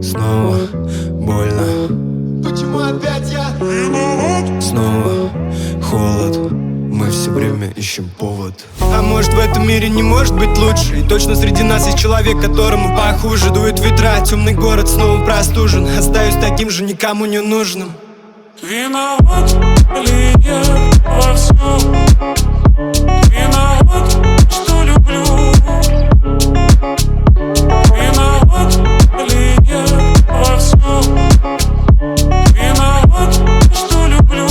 Снова больно. Почему опять я? Снова холод. Мы все время ищем повод. А может, в этом мире не может быть лучше? И точно среди нас есть человек, которому похуже. Дует ветра, темный город снова простужен. Остаюсь таким же, никому не нужным. Виноват ли я во всем? Виноват, что люблю. Виноват ли я во всем? Виноват, что люблю.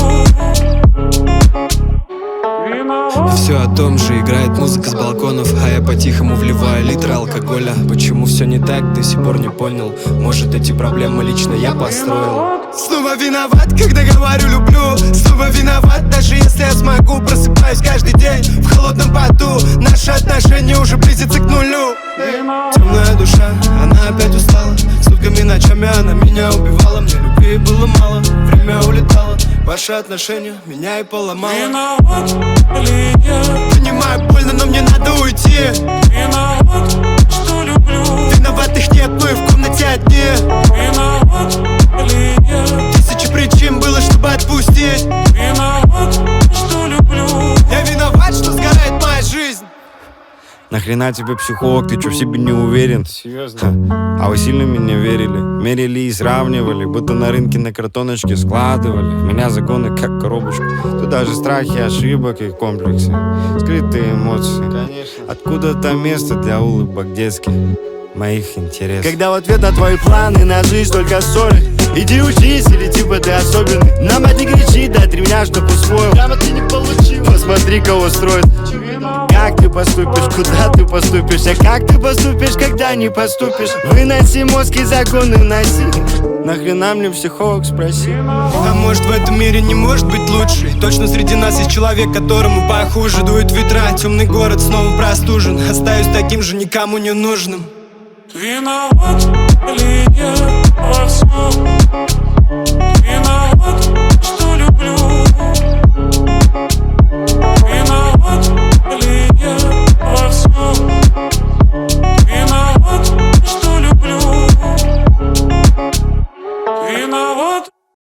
Виноват. Все о том же, играет музыка с балконов, а я по-тихому вливаю литр алкоголя. Почему все не так, до сих пор не понял. Может, эти проблемы лично я построил. Снова виноват, когда говорю люблю. Снова виноват, даже если я смогу. Просыпаюсь каждый день в холодном поту. Наши отношения уже близятся к нулю. Темная душа, она опять устала. Сутками, ночами она меня убивала. Мне любви было мало, время улетало. Ваши отношения меня и поломало. Виноват ли я? Понимаю, больно, но мне надо уйти. Виноват, что люблю. Виноватых нет, мы в комнате одни. Виноват ли я? Тысячи причин было, чтобы отпустить. Виноват, что люблю. Я виноват, что сгорает моя жизнь. Нахрена тебе психолог, ты чё в себе не уверен? Серьезно? А вы сильно меня верили? Мерили и сравнивали, будто на рынке на картоночке складывали. В меня загоны как коробочку. Тут даже страхи, ошибок и комплексы. Скрытые эмоции. Конечно. Откуда-то место для улыбок детских, моих интересов. Когда в ответ на твои планы на жизнь только ссоры. Иди учись, или типа ты особенный. На мать не кричи, дай 3 дня, чтоб усвоил. Прямо ты не получил. Посмотри, кого строит. Как ты поступишь, куда ты поступишь? А как ты поступишь, когда не поступишь? Выноси мозг и законы носи. Нахрена мне психолог, спроси. А может, в этом мире не может быть лучше? И точно среди нас есть человек, которому похуже. Дует ветра, темный город снова простужен. Остаюсь таким же, никому не нужным. Виноват ли я во всем?